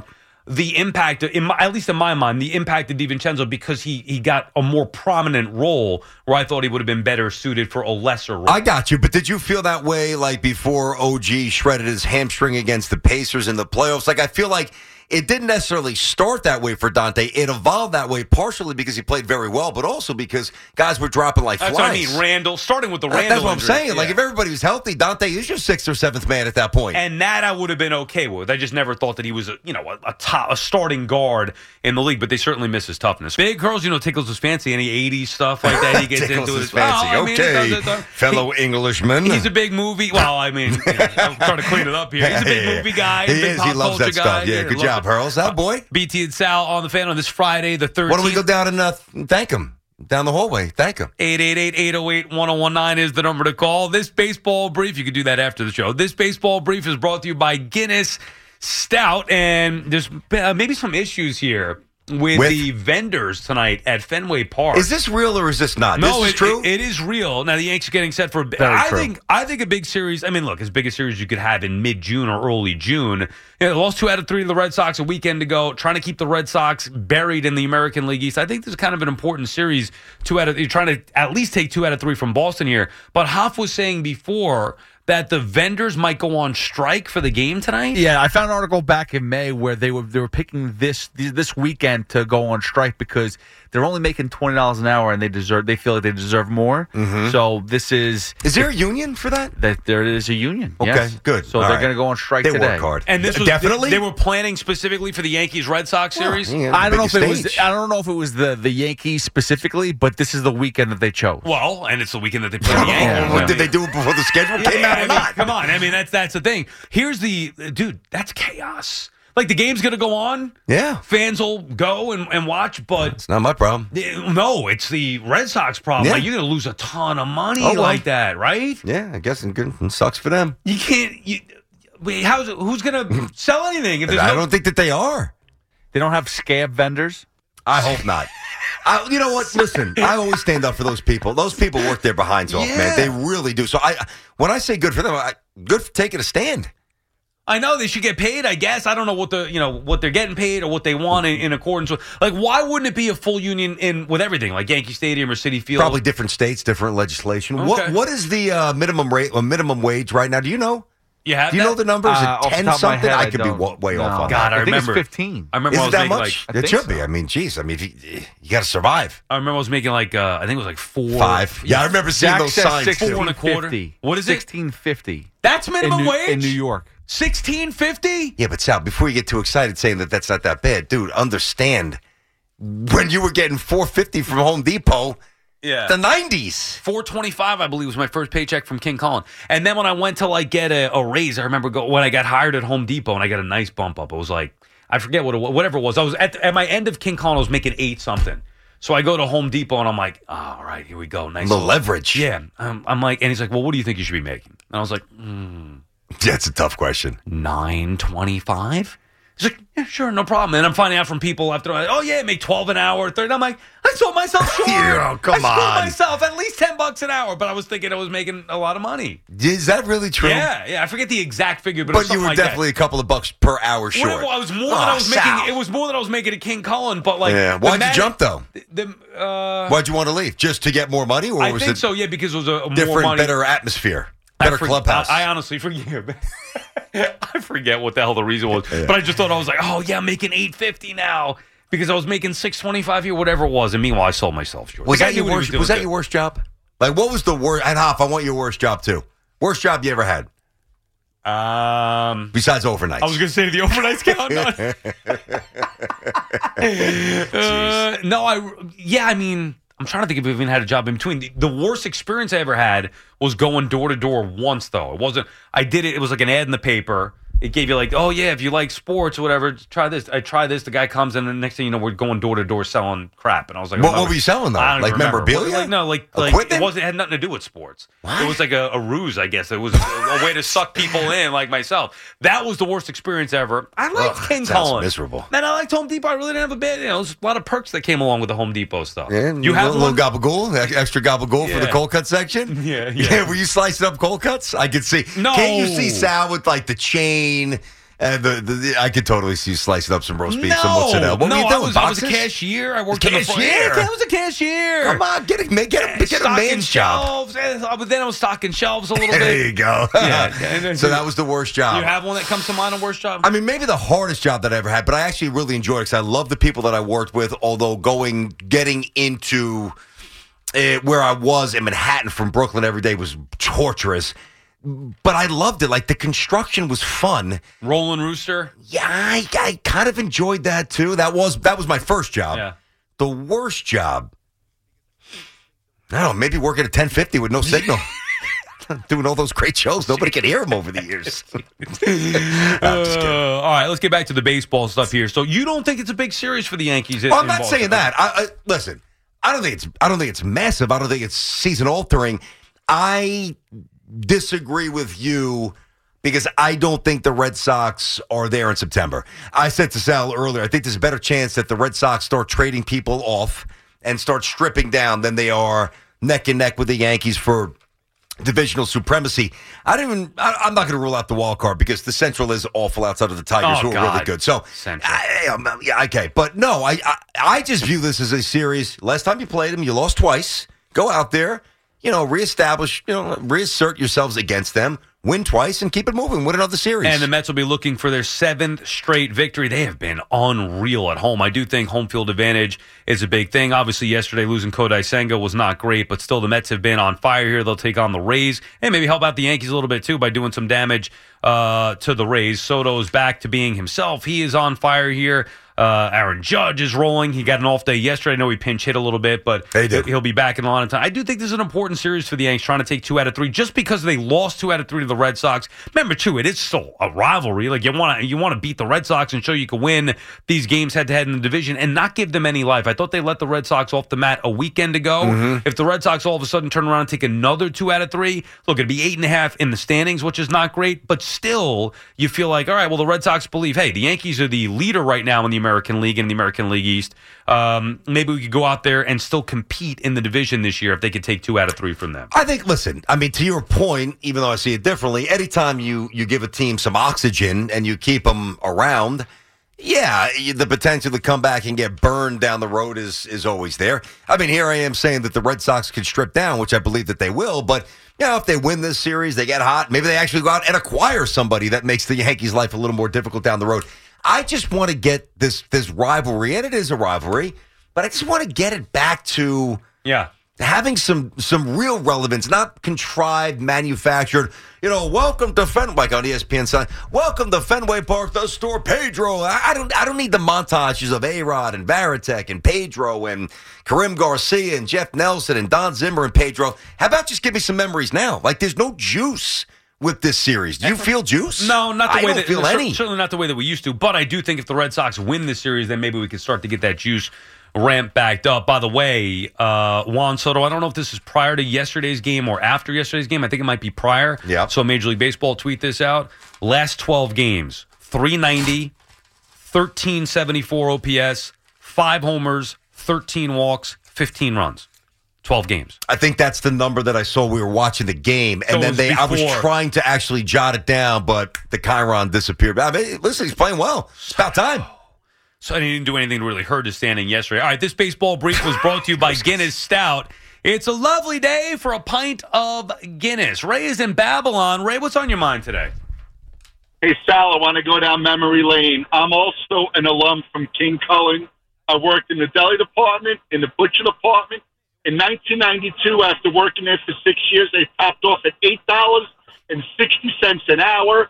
the impact, in my, at least in my mind, the impact of DiVincenzo because he he got a more prominent role where I thought he would have been better suited for a lesser role. I got you, but did you feel that way like before O G shredded his hamstring against the Pacers in the playoffs? Like I feel like it didn't necessarily start that way for Dante. It evolved that way partially because he played very well, but also because guys were dropping like That's flies. what I mean. Randall, starting with the That- Randall That's what I'm injury. saying. Yeah. Like if everybody was healthy, Dante is your sixth or seventh man at that point. And that I would have been okay with. I just never thought that he was, a, you know, a, a top, a starting guard in the league. But they certainly miss his toughness. Big Curls, you know, tickles his fancy. Any eighties stuff like that he gets Tickles into. his Well, fancy. I mean, Okay, he does it, uh, fellow he- Englishman. He's a big movie. Well, I mean, you know, I'm trying to clean it up here. He's a big Yeah. movie guy. He He's a big is. pop He loves that culture stuff. guy. Yeah, good loves job, it. Hurls. That boy. B T and Sal on the fan on this Friday, the thirteenth. Why don't we go down and uh, thank him down the hallway? Thank him. eight eight eight, eight oh eight, one oh one nine is the number to call. This baseball brief, you can do that after the show. This baseball brief is brought to you by Guinness Stout, and there's uh, maybe some issues here with, With? the vendors tonight at Fenway Park. Is this real or is this not? No, this is it, true. It, it is real. Now the Yankees are getting set for. Very I true. think. I think a big series. I mean, look, as big a series you could have in mid-June or early June. You know, they lost two out of three to the Red Sox a weekend ago. Trying to keep the Red Sox buried in the American League East. I think this is kind of an important series. Two out of you're trying to at least take two out of three from Boston here. But Hoff was saying before that the vendors might go on strike for the game tonight. Yeah, I found an article back in May where they were they were picking this this weekend to go on strike because they're only making twenty dollars an hour and they deserve they feel like they deserve more. Mhm. So this is Is there a union for that? that there is a union. Okay, yes. good. So All they're right. going to go on strike They today. work hard. And this was Definitely? They, they were planning specifically for the Yankees Red Sox series. Yeah, I don't know if biggest it was stage. I don't know if it was the the Yankees specifically, but this is the weekend that they chose. Well, and it's the weekend that they play the Yankees. What, did they do it before the schedule came Yeah, out I or mean, not? Come on. I mean, that's that's the thing. Here's the dude. That's chaos. Like the game's gonna go on. Yeah. Fans will go and, and watch, but It's not my problem. no, it's the Red Sox problem. Yeah. Like you're gonna lose a ton of money Oh, well. like that, right? Yeah, I guess it, good, it sucks for them. You can't. You, wait, how's it, who's gonna sell anything if there's I no? don't think that they are. They don't have scab vendors. I hope not. I, you know what? Listen, I always stand up for those people. Those people work their behinds off, Yeah. man. They really do. So I, when I say good for them, I, good for taking a stand. I know they should get paid. I guess I don't know what the you know what they're getting paid or what they want in, in accordance with. Like, why wouldn't it be a full union in with everything, like Yankee Stadium or Citi Field? Probably different states, different legislation. What Okay. What is the uh, minimum rate, uh, minimum wage right now? Do you know? You have Do you that? know the numbers? Uh, Is off it the ten top of my something? head, I I could be don't. wa- way No. off on God, that. I, I think it's remember fifteen. I remember Is I it was that making much? like I It think should so. be. I mean, geez. I mean, if you, you got to survive. I remember I was making like uh, I think it was like four Five. Yeah, I remember seeing Jack those says signs. Four too. and a quarter. sixteen fifty. What is it? sixteen fifty That's minimum in New, wage in New York. Sixteen fifty. Yeah, but Sal, before you get too excited saying that that's not that bad, dude, understand when you were getting four fifty from Home Depot, Yeah. the nineties. four twenty-five, I believe, was my first paycheck from King Cullen. And then when I went to like get a, a raise, I remember go, when I got hired at Home Depot and I got a nice bump up. It was like I forget what it was, whatever it was. I was at, at my end of King Cullen, I was making eight something. So I go to Home Depot and I'm like, oh, all right, here we go, nice The little- leverage. Yeah, um, I'm like, and he's like, well, what do you think you should be making? And I was like, hmm, That's a tough question. nine twenty-five. He's like, yeah, sure, no problem. And I'm finding out from people after, oh yeah, make twelve an hour, thirty. I'm like, I sold myself short. Yeah, come I sold on. myself at least ten bucks an hour, but I was thinking I was making a lot of money. Is that really true? Yeah, yeah. I forget the exact figure, but, it was But you something were like definitely that. a couple of bucks per hour short. Whatever, I was more Oh, than I was Sal. making. It was more than I was making at King Cullen, but like, Yeah. the Why'd mag- you jump though? The, uh, Why'd you want to leave? Just to get more money, or I was think it so. Yeah, because it was a, a more different, money. better atmosphere, I better forg- clubhouse? I, I honestly forget. I forget what the hell the reason was, but I just thought I was like, oh yeah, I'm making eight fifty now because I was making six twenty five here, whatever it was, and meanwhile I sold myself short. was The guy that your knew what he worst? doing, Was that too. your worst job? Like, what was the worst? And Hoff, I want your worst job too. Worst job you ever had Um, besides overnights? I was going to say the overnights count. uh, no, I yeah, I mean, I'm trying to think if I've even had a job in between. The, the worst experience I ever had was going door to door once, though. It wasn't. I did it. It was like an ad in the paper. It gave you like, oh yeah, if you like sports or whatever, try this. I try this. The guy comes in, and the next thing you know, we're going door to door selling crap. And I was like, What- I'm not- what were you selling, though? I don't Like even remember. memorabilia? Like no, like like Equipment? it wasn't. It had nothing to do with sports. It was like a, a ruse, I guess. It was a, a way to suck people in, like myself. That was the worst experience ever. I liked Ugh, King sounds Cullen. miserable. Man, I liked Home Depot. I really didn't have a bad. You know, there's a lot of perks that came along with the Home Depot stuff. Yeah, you have a little one? gabagool, ex- extra gabagool for the Yeah. cold cut section. Yeah, yeah. Were you slicing up cold cuts? I could see. No. Can't you see Sal with like the chain And the, the, I could totally see you slicing up some roast beef, no, some mozzarella. What no, were you I doing, was, I was a boxes? cashier. I worked Cashier? in the front. Yeah, I was a cashier. Come on, get a, get a, get a man's job. Shelves, eh, but then I was stocking shelves a little bit. There you go. Yeah. So that was the worst job. You have one that comes to mind, a worst job? I mean, maybe the hardest job that I ever had, but I actually really enjoyed it because I love the people that I worked with, although going, getting into uh, where I was in Manhattan from Brooklyn every day was torturous. But I loved it. Like, the construction was fun. Rolling Rooster? Yeah, I, I kind of enjoyed that, too. That was that was my first job. Yeah. The worst job, I don't know, maybe working at ten fifty with no signal. Doing all those great shows. Nobody can hear them over the years. uh, all right, let's get back to the baseball stuff here. So you don't think it's a big series for the Yankees? In, well, I'm in not Boston? saying that. I, I, listen, I don't think it's I don't think it's massive. I don't think it's season altering. I disagree with you because I don't think the Red Sox are there in September. I said to Sal earlier, I think there's a better chance that the Red Sox start trading people off and start stripping down than they are neck and neck with the Yankees for divisional supremacy. I don't even. I, I'm not going to rule out the wild card because the Central is awful outside of the Tigers, Oh, who are God. really good. So, Central. I, um, yeah, okay, but no, I, I I just view this as a series. Last time you played them, you lost twice. Go out there, you know, reestablish, you know, reassert yourselves against them. Win twice and keep it moving. Win another series. And the Mets will be looking for their seventh straight victory. They have been unreal at home. I do think home field advantage is a big thing. Obviously, yesterday losing Kodai Senga was not great, but still the Mets have been on fire here. They'll take on the Rays and maybe help out the Yankees a little bit too by doing some damage uh, to the Rays. Soto is back to being himself. He is on fire here. Uh, Aaron Judge is rolling. He got an off day yesterday. I know he pinch hit a little bit, but he'll be back in a lot of time. I do think this is an important series for the Yankees, trying to take two out of three. Just because they lost two out of three to the Red Sox. Remember, too, it is still a rivalry. Like you want to, you want to beat the Red Sox and show you can win these games head to head in the division and not give them any life. I thought they let the Red Sox off the mat a weekend ago. Mm-hmm. If the Red Sox all of a sudden turn around and take another two out of three, look, it'd be eight and a half in the standings, which is not great. But still, you feel like, all right, well, the Red Sox believe, hey, the Yankees are the leader right now in the American League and the American League East. Um, maybe we could go out there and still compete in the division this year if they could take two out of three from them. I think, listen, I mean, to your point, even though I see it differently, anytime you, you give a team some oxygen and you keep them around, yeah, the potential to come back and get burned down the road is is always there. I mean, here I am saying that the Red Sox could strip down, which I believe that they will, but you know, if they win this series, they get hot, maybe they actually go out and acquire somebody that makes the Yankees' life a little more difficult down the road. I just want to get this this rivalry, and it is a rivalry, but I just want to get it back to yeah having some some real relevance, not contrived, manufactured. You know, welcome to Fenway, like on E S P N sign. Welcome to Fenway Park, the store Pedro. I, I don't I don't need the montages of A-Rod and Varitek and Pedro and Karim Garcia and Jeff Nelson and Don Zimmer and Pedro. How about just give me some memories now? Like, there's no juice with this series. Do you feel juice? No, not the I way don't that feel cer- any. certainly not the way that we used to. But I do think if the Red Sox win this series, then maybe we can start to get that juice ramped back up. By the way, uh, Juan Soto, I don't know if this is prior to yesterday's game or after yesterday's game. I think it might be prior. Yeah. So Major League Baseball tweet this out. Last twelve games, three ninety, thirteen seventy-four O P S, five homers, thirteen walks, fifteen runs. twelve games. I think that's the number that I saw. We were watching the game, and So it then was they. I was before. trying to actually jot it down, but the Chiron disappeared. I mean, listen, he's playing well. It's about time. So I didn't do anything to really hurt his standing yesterday. All right, this baseball brief was brought to you by Guinness Stout. It's a lovely day for a pint of Guinness. Ray is in Babylon. Ray, what's on your mind today? Hey, Sal, I want to go down memory lane. I'm also an alum from King Cullen. I worked in the deli department, in the butcher department. In nineteen ninety-two, after working there for six years, they topped off at eight dollars and sixty cents an hour.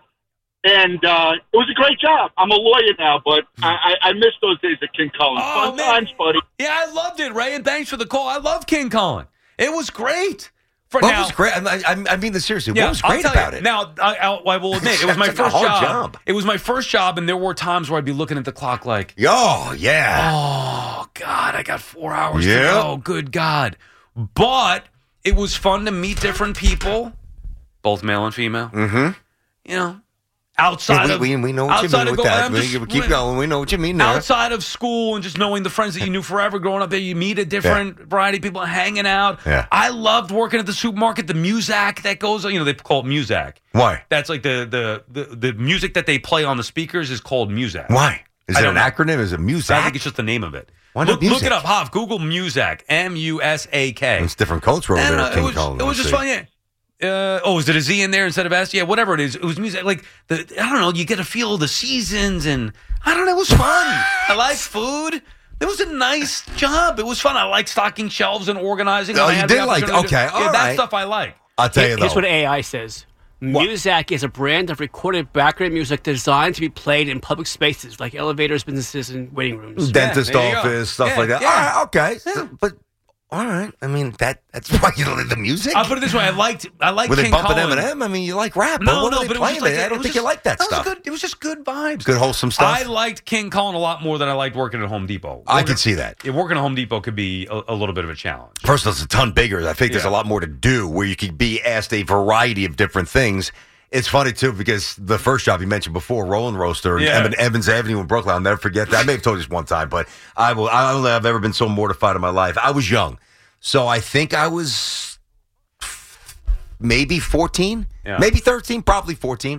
And uh, it was a great job. I'm a lawyer now, but I, I, I miss those days at King Cullen. Oh, Fun man. times, buddy. Yeah, I loved it, Ray, and thanks for the call. I love King Cullen. It was great. For What now, was great? I, I, I mean, the seriously, Yeah, what was I'll great tell about you. it? Now, I, I, I will admit, it was my Sounds like a first hard job. job. It was my first job, and there were times where I'd be looking at the clock like, Oh, yeah. oh, God, I got four hours Yeah. to go. Good God. But it was fun to meet different people, both male and female. Mm-hmm. You know, Outside Yeah, of we, we, we know what you outside mean of with go- that. I'm We, just- we keep going. We know what you mean there. Outside of school and just knowing the friends that you knew forever growing up there, you meet a different variety of people hanging out. Yeah. I loved working at the supermarket, the Muzak that goes on, you know, they call it Muzak. Why? That's like the, the, the, the music that they play on the speakers is called Muzak. Why? Is I it don't an know. acronym? Is it Muzak? I think it's just the name of it. Why look, not look it Muzak? up, Hav. Google Muzak. M U S A K. It's different codes over And, there uh, at it King was, Cullen. it was Let's just see. fun, yeah. Uh, oh, is it a Z in there instead of S? Yeah, whatever it is. It was music. Like, the I don't know, you get a feel of the seasons, and I don't know, it was fun. I like food. It was a nice job. It was fun. I like stocking shelves and organizing. Oh, I you had the did like- opportunity to- okay, yeah, all that right. stuff I like. I'll tell you, Here's though. what A I says. Muzak is a brand of recorded background music designed to be played in public spaces like elevators, businesses, and waiting rooms. Dentist there you go. office, stuff Yeah, like that. yeah. All right, okay. So- but, all right. I mean, that that's why you like the music? I'll put it this way. I liked I liked Were they King bumping Cullen. Eminem? I mean, you like rap. but No, what no, are they but it was playing? just like I it don't was think just- you like that was stuff. good. It was just good vibes. Good wholesome stuff. I liked King Cullen a lot more than I liked working at Home Depot. I Working- could see that. Yeah, working at Home Depot could be a, a little bit of a challenge. First of all, it's a ton bigger. I think there's Yeah. a lot more to do where you could be asked a variety of different things. It's funny, too, because the first job you mentioned before, Rolling Roaster, Yeah. and Evans Avenue in Brooklyn, I'll never forget that. I may have told you this one time, but I will. I don't think I've ever been so mortified in my life. I was young. So I think I was maybe fourteen, Yeah. maybe thirteen, probably fourteen.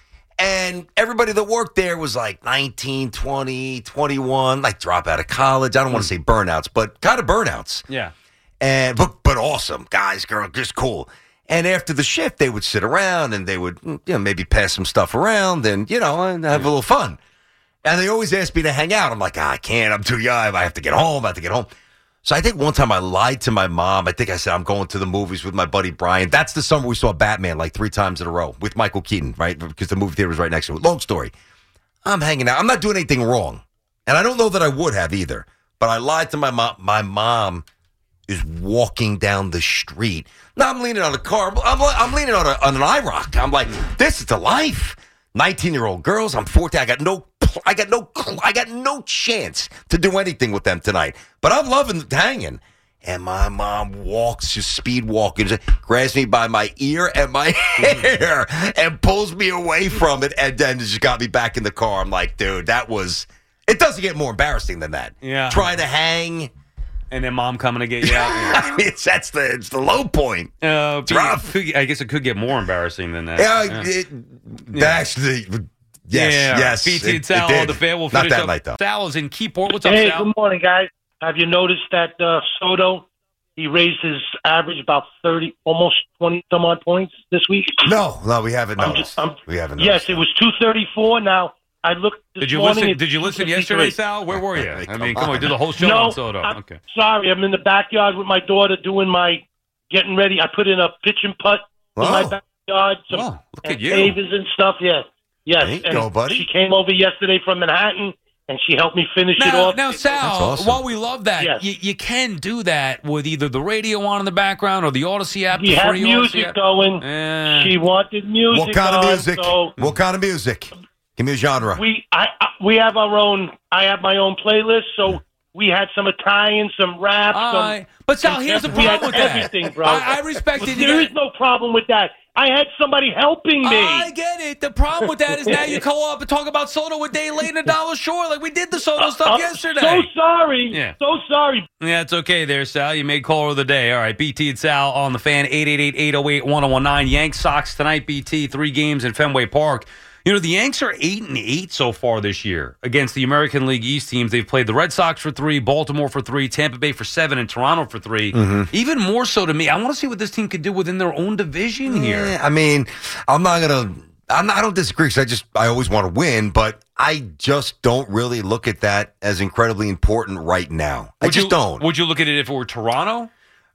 And everybody that worked there was like nineteen, twenty, twenty-one, like drop out of college. I don't want to say burnouts, but kind of burnouts. Yeah. And but but awesome guys, girls, just cool. And after the shift, they would sit around and they would, you know, maybe pass some stuff around and you know and have a little fun. And they always asked me to hang out. I'm like, ah, I can't. I'm too young. I have to get home. I have to get home. So I think one time I lied to my mom. I think I said I'm going to the movies with my buddy Brian. That's the summer we saw Batman like three times in a row with Michael Keaton, right? Because the movie theater was right next to it. Long story. I'm hanging out. I'm not doing anything wrong, and I don't know that I would have either. But I lied to my mom. My mom is walking down the street. Now I'm leaning on a car. I'm, I'm leaning on, a, on an IROC. I'm like, this is the life. nineteen-year-old girls. I'm fourteen. I got no, I got no, I got no chance to do anything with them tonight. But I'm loving hanging. And my mom walks, just speed walking, grabs me by my ear and my hair and pulls me away from it. And then just got me back in the car. I'm like, dude, that was, it doesn't get more embarrassing than that. Yeah. Trying to hang. And then mom coming to get you out. I mean, it's, that's the, it's the low point. Uh, It's rough. could- I guess it could get more embarrassing than that. Yeah, it, Yeah. actually, yes, Yeah. yes. B T it- and Sal it on did. the fan. We'll Not finish that up. night, though. Sal is in Keyport. What's up, Hey, Sal? good morning, guys. Have you noticed that uh, Soto, he raised his average about thirty, almost twenty some odd points this week? No, no, we haven't I'm noticed. just- I'm- we haven't Yes, noticed. it was two thirty-four. Now, I looked this Did you morning. listen? it's Did you listen two yesterday, fifty-three. Sal? Where were you? I Come mean, come on, on. we did the whole show No, on Soto. I'm Okay. sorry. I'm in the backyard with my daughter doing my, getting ready. I put in a pitch and putt in my Oh. backyard. Some Oh, look and at you. pavers and stuff, yes. Yes. There you and go, buddy. She came over yesterday from Manhattan, and she helped me finish it Now, off. now, Sal, awesome. while we love that, Yes. you, you can do that with either the radio on in the background or the Odyssey app. We the have free Odyssey music app. going. Eh. She wanted music What kind of on, music? so What kind of music? Give me a genre. we I, I we have our own. I have my own playlist, so we had some Italian, some rap, All some. right. But Sal, some- here's the we had problem with that. everything, bro. I, I respect it. But there is no problem with that. I had somebody helping me. I get it. The problem with that is now you call up and talk about Soto with Day Late and a dollar short. Like we did the Soto stuff I'm yesterday. So sorry. Yeah. So sorry. Yeah, it's okay there, Sal. You made caller of the day. All right, B T and Sal on the fan, eight eight eight, eight oh eight, one oh one nine. Yanks Sox tonight, B T, three games in Fenway Park. You know, the Yanks are eight and eight so far this year against the American League East teams. They've played the Red Sox for three, Baltimore for three, Tampa Bay for seven, and Toronto for three. Mm-hmm. Even more so to me, I want to see what this team could do within their own division here. Yeah, I mean, I'm not gonna. I'm not, I don't disagree because I just I always want to win, but I just don't really look at that as incredibly important right now. I Would just you, don't. Would you look at it if it were Toronto?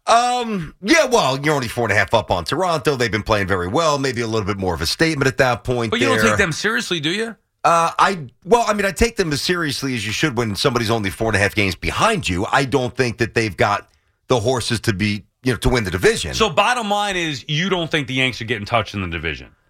Um. Yeah. Well, you're only four and a half up on Toronto. They've been playing very well. Maybe a little bit more of a statement at that point. But you there. don't take them seriously, do you? Uh, I well, I mean, I take them as seriously as you should when somebody's only four and a half games behind you. I don't think that they've got the horses to be, you know, to win the division. So bottom line is you don't think the Yanks are getting touched in the division?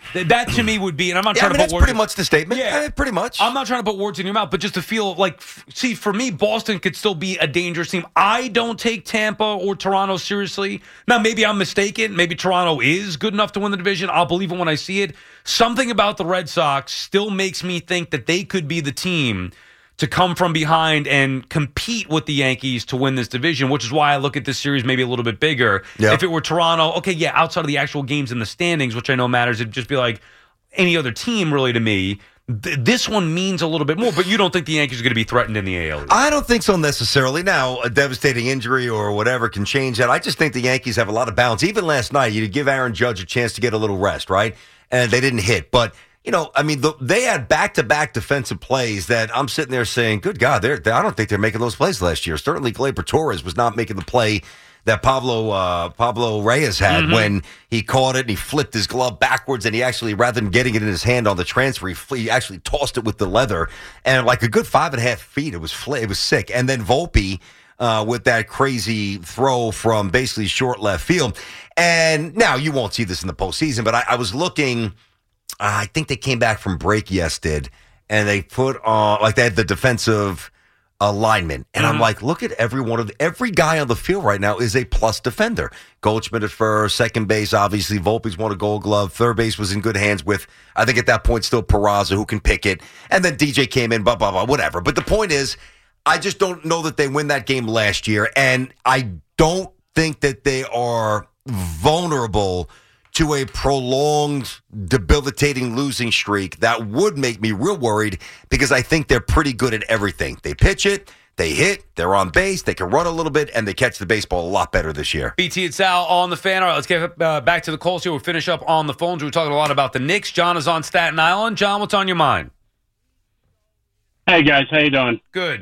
Th- That to me would be, and I'm not Yeah, trying I mean, to put that's words. pretty much the statement. Yeah, Eh, pretty much. I'm not trying to put words in your mouth, but just to feel like, f- see, for me, Boston could still be a dangerous team. I don't take Tampa or Toronto seriously. Now, maybe I'm mistaken. Maybe Toronto is good enough to win the division. I'll believe it when I see it. Something about the Red Sox still makes me think that they could be the team to come from behind and compete with the Yankees to win this division, which is why I look at this series maybe a little bit bigger. Yep. If it were Toronto, okay, yeah, outside of the actual games in the standings, which I know matters, it'd just be like any other team really to me. Th- this one means a little bit more, but you don't think the Yankees are going to be threatened in the A L East? I don't think so necessarily. Now, a devastating injury or whatever can change that. I just think the Yankees have a lot of balance. Even last night, you give Aaron Judge a chance to get a little rest, right? And they didn't hit. But, you know, I mean, the, they had back-to-back defensive plays that I'm sitting there saying, good God, they're, they, I don't think they're making those plays last year. Certainly, Gleyber Torres was not making the play that Pablo uh, Pablo Reyes had Mm-hmm. when he caught it and he flipped his glove backwards and he actually, rather than getting it in his hand on the transfer, he, fl- he actually tossed it with the leather and like a good five and a half feet. It was fl- it was sick. And then Volpe uh, with that crazy throw from basically short left field. And now you won't see this in the postseason, but I, I was looking. Uh, I think they came back from break, yes, did, and they put on like they had the defensive alignment, and I'm like, look at every one of the, every guy on the field right now is a plus defender. Goldschmidt at first, second base, obviously Volpe's won a Gold Glove. Third base was in good hands with, I think at that point still Peraza who can pick it, and then D J came in, blah blah blah, whatever. But the point is, I just don't know that they win that game last year, and I don't think that they are vulnerable to a prolonged, debilitating losing streak that would make me real worried because I think they're pretty good at everything. They pitch it, they hit, they're on base, they can run a little bit, and they catch the baseball a lot better this year. B T and Sal on the Fan. All right, let's get uh, back to the calls here. We'll finish up on the phones. We were talking a lot about the Knicks. John is on Staten Island. John, what's on your mind? Hey, guys. How you doing? Good.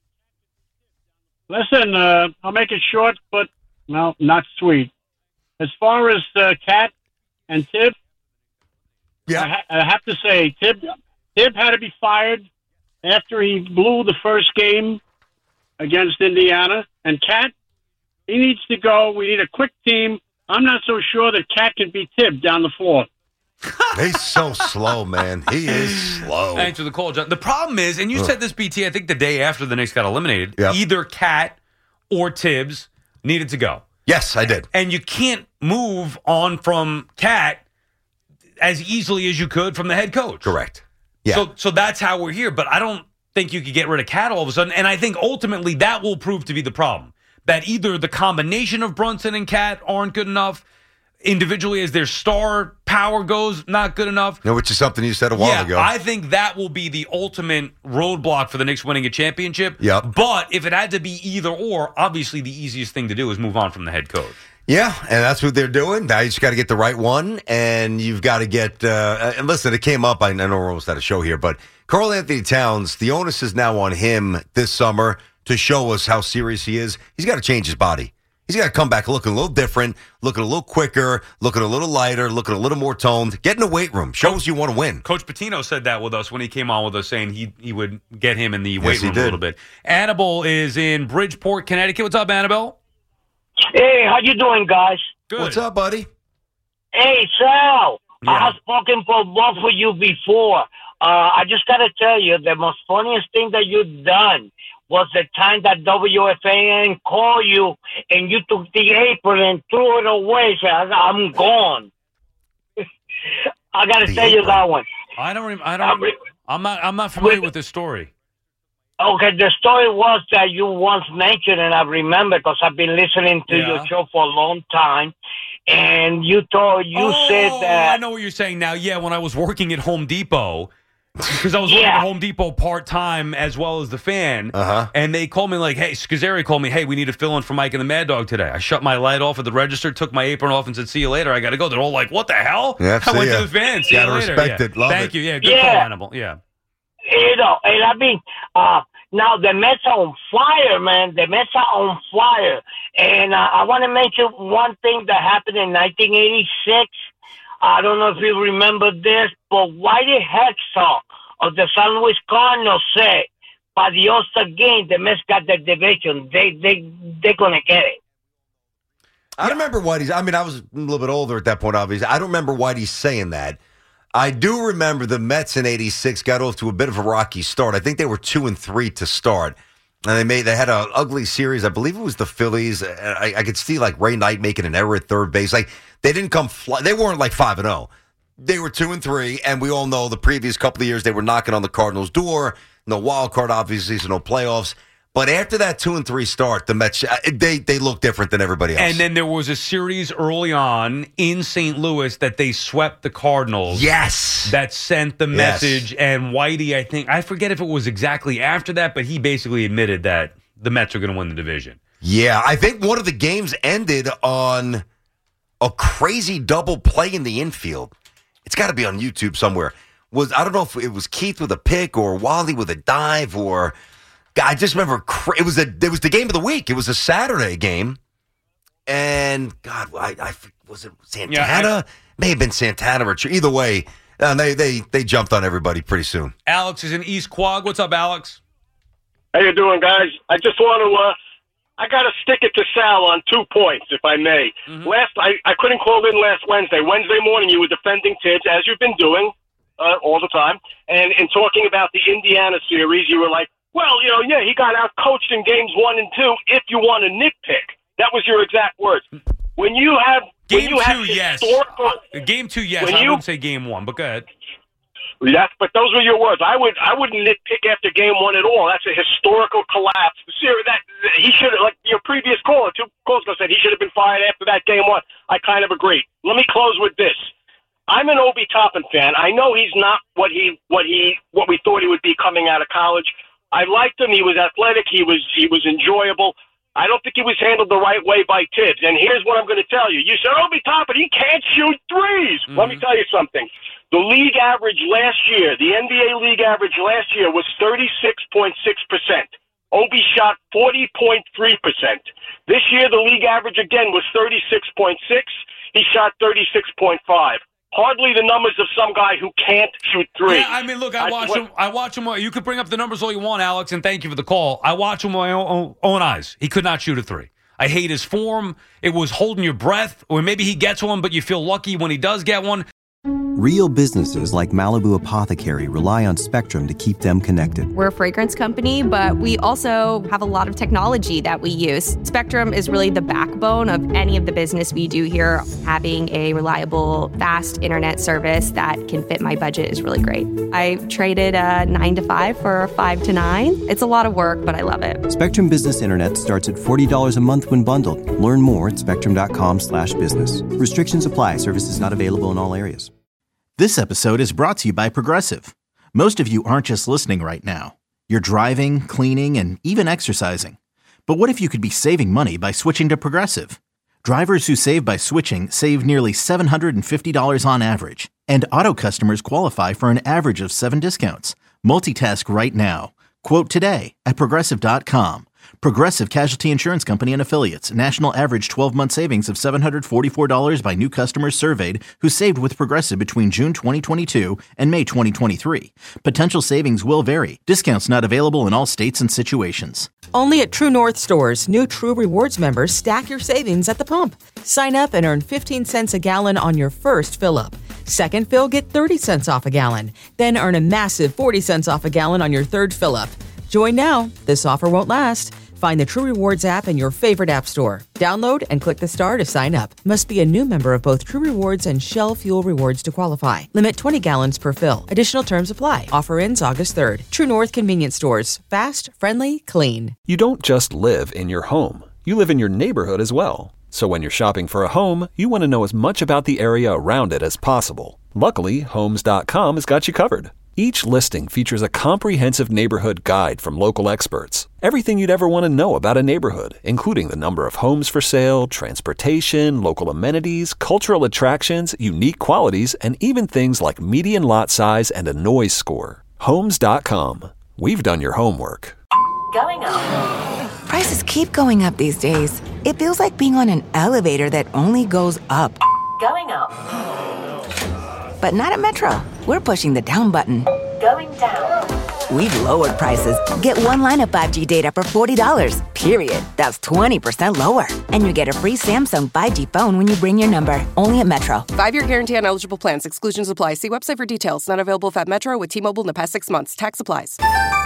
Listen, uh, I'll make it short, but, well, not sweet. As far as uh, Cat and Tib, yeah. I, ha- I have to say, Tib, Tib had to be fired after he blew the first game against Indiana. And Cat, he needs to go. We need a quick team. I'm not so sure that Cat can beat Tib down the floor. He's so slow, man. He is slow. Thanks for the call, John. The problem is, and you Ugh. said this, B T, I think the day after the Knicks got eliminated, Yep. either Cat or Tibbs needed to go. Yes, I did. And you can't move on from Cat as easily as you could from the head coach. Correct. Yeah. So, so that's how we're here. But I don't think you could get rid of Cat all of a sudden. And I think ultimately that will prove to be the problem. That either the combination of Brunson and Cat aren't good enough, individually as their star power goes, not good enough. No, which is something you said a while yeah, ago. I think that will be the ultimate roadblock for the Knicks winning a championship. Yep. But if it had to be either or, obviously the easiest thing to do is move on from the head coach. Yeah, and that's what they're doing. Now you just got to get the right one, and you've got to get. Uh, and listen, it came up. I know we're almost at a show here, but Karl Anthony Towns, the onus is now on him this summer to show us how serious he is. He's got to change his body. He's got to come back looking a little different, looking a little quicker, looking a little lighter, looking a little more toned. Get in the weight room. Show us you want to win. Coach Pitino said that with us when he came on with us, saying he he would get him in the Yes, weight he room did. a little bit. Annabelle is in Bridgeport, Connecticut. What's up, Annabelle? Hey, how you doing, guys? Good. What's up, buddy? Hey, Sal. Yeah. I have spoken for both of you before. Uh, I just got to tell you, the most funniest thing that you've done was the time that W F A N called you and you took the apron and threw it away. So I- I'm gone. I got to The tell you apron. that one. I don't. Rem- I don't. I'm not. I'm not familiar with this story. Okay, the story was that you once mentioned, and I remember because I've been listening to Yeah. your show for a long time, and you told you oh, said that. I know what you're saying now. Yeah, when I was working at Home Depot, because I was working Yeah. at Home Depot part time as well as the Fan, Uh-huh. and they called me like, "Hey, Scazzeri called me. Hey, we need to fill in for Mike and the Mad Dog today." I shut my light off at the register, took my apron off, and said, "See you later. I got to go." They're all like, "What the hell?" Yeah, I see went ya. to the Fan. See Gotta you later. respect Yeah. it. Love Thank it. you. Yeah, good Yeah. call, Hannibal. Yeah. You know, and I mean, uh, now the Mets are on fire, man. The Mets are on fire. And uh, I want to mention one thing that happened in nineteen eighty-six. I don't know if you remember this, but Whitey Hexall of the Saint Louis Cardinals said, by the All-Star game, the Mets got the division. They, they, they're going to get it. I don't remember Whitey's. I mean, I was a little bit older at that point, obviously. I don't remember Whitey saying that. I do remember the Mets in eighty-six got off to a bit of a rocky start. I think they were two and three to start. And they made they had an ugly series. I believe it was the Phillies. I, I could see like Ray Knight making an error at third base. Like they didn't come fly. They weren't like five and zero. They were two and three, and we all know the previous couple of years they were knocking on the Cardinals' door. No wild card, obviously, so no playoffs. But after that two and three start, the Mets they they look different than everybody else. And then there was a series early on in Saint Louis that they swept the Cardinals. Yes, that sent the yes. message. And Whitey, I think I forget if it was exactly after that, but he basically admitted that the Mets are going to win the division. Yeah, I think one of the games ended on a crazy double play in the infield. It's got to be on YouTube somewhere. Was I don't know if it was Keith with a pick or Wally with a dive or I just remember it was a it was the game of the week. It was a Saturday game, and God, I, I was it Santana? Yeah, I, May have been Santana or either way. Uh, they they they jumped on everybody pretty soon. Alex is in East Quogue. What's up, Alex? How you doing, guys? I just want to. Uh, I got to stick it to Sal on two points, if I may. Mm-hmm. Last, I, I couldn't call in last Wednesday. Wednesday morning, you were defending Tibbs, as you've been doing uh, all the time. And in talking about the Indiana series, you were like, well, you know, yeah, he got out-coached in games one and two, if you want to nitpick. That was your exact words. When you have... Game when you two, have yes. Uh, game two, yes. When I you, wouldn't say game one, but go ahead. That's, but those were your words. I would, I wouldn't nitpick after game one at all. That's a historical collapse. Seriously, that he should have, like your previous caller, two calls ago said he should have been fired after that game one. I kind of agree. Let me close with this. I'm an Obi Toppin fan. I know he's not what he, what he, what we thought he would be coming out of college. I liked him. He was athletic. He was, he was enjoyable. I don't think he was handled the right way by Tibbs. And here's what I'm going to tell you. You said Obi Toppin, he can't shoot threes. Mm-hmm. Let me tell you something. The league average last year, the N B A league average last year was thirty-six point six percent. Obi shot forty point three percent. This year, the league average again was thirty-six point six. He shot thirty-six point five. Hardly the numbers of some guy who can't shoot three. Yeah, I mean, look, I watch him. I watch him. You could bring up the numbers all you want, Alex, and thank you for the call. I watch him with my own, own eyes. He could not shoot a three. I hate his form. It was holding your breath, or maybe he gets one, but you feel lucky when he does get one. Real businesses like Malibu Apothecary rely on Spectrum to keep them connected. We're a fragrance company, but we also have a lot of technology that we use. Spectrum is really the backbone of any of the business we do here. Having a reliable, fast internet service that can fit my budget is really great. I traded a nine to five for a five to nine. It's a lot of work, but I love it. Spectrum Business Internet starts at forty dollars a month when bundled. Learn more at spectrum.com slash business. Restrictions apply. Services not available in all areas. This episode is brought to you by Progressive. Most of you aren't just listening right now. You're driving, cleaning, and even exercising. But what if you could be saving money by switching to Progressive? Drivers who save by switching save nearly seven hundred fifty dollars on average. And auto customers qualify for an average of seven discounts. Multitask right now. Quote today at Progressive dot com. Progressive Casualty Insurance Company and Affiliates. National average twelve-month savings of seven hundred forty-four dollars by new customers surveyed who saved with Progressive between June twenty twenty-two and May twenty twenty-three. Potential savings will vary. Discounts not available in all states and situations. Only at True North stores, new True Rewards members stack your savings at the pump. Sign up and earn fifteen cents a gallon on your first fill-up. Second fill, get thirty cents off a gallon. Then earn a massive forty cents off a gallon on your third fill-up. Join now. This offer won't last. Find the True Rewards app in your favorite app store. Download and click the star to sign up. Must be a new member of both True Rewards and Shell Fuel Rewards to qualify. Limit twenty gallons per fill. Additional terms apply. Offer ends August third. True North Convenience Stores. Fast, friendly, clean. You don't just live in your home. You live in your neighborhood as well. So when you're shopping for a home, you want to know as much about the area around it as possible. Luckily, Homes dot com has got you covered. Each listing features a comprehensive neighborhood guide from local experts. Everything you'd ever want to know about a neighborhood, including the number of homes for sale, transportation, local amenities, cultural attractions, unique qualities, and even things like median lot size and a noise score. Homes dot com. We've done your homework. Going up. Prices keep going up these days. It feels like being on an elevator that only goes up. Going up. But not at Metro. We're pushing the down button. Going down. We've lowered prices. Get one line of five G data for forty dollars, period. That's twenty percent lower. And you get a free Samsung five G phone when you bring your number. Only at Metro. Five-year guarantee on eligible plans. Exclusions apply. See website for details. Not available if at Metro with T-Mobile in the past six months. Tax applies.